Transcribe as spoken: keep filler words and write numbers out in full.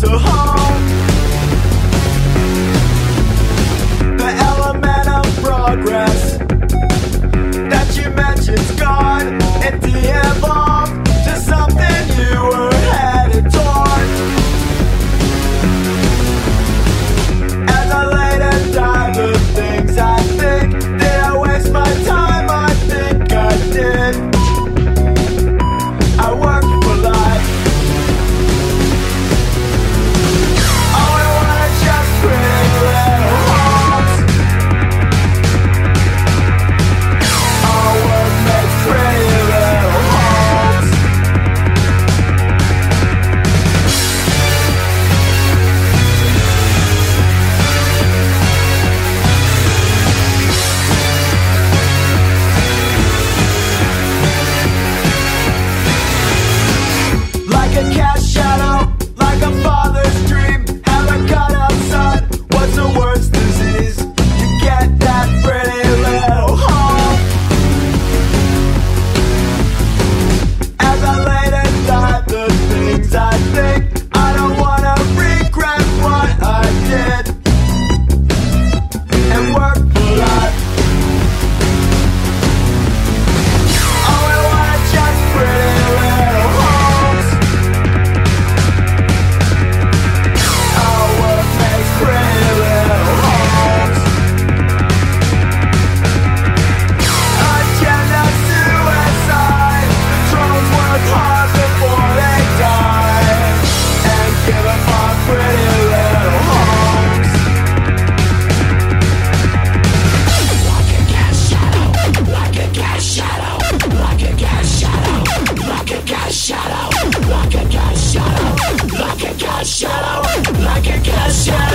little home. The element of progress that you mentioned's gone and de-evolved to something you were headed toward. As I laid and died, the things I think, did I waste my time? I think I did. I worked for life. All I wanted just pretty little homes. All work makes pretty little homes. Like a cat's shadow, like a father's dream. Haven't got up, son. What's the worst disease? You get that pretty little home. As I laid and died, the things I think, I don't wanna regret what I did and work for life. Oh, I wanted just pretty little homes. Our work makes pretty little homes. Agenda suicide. Drones work hard before they die and give them our pretty little homes. Like a gas shadow, like a gas shadow, like a gas shadow, like a gas shadow, like a gas shadow, like a gas shadow, like a gas shadow.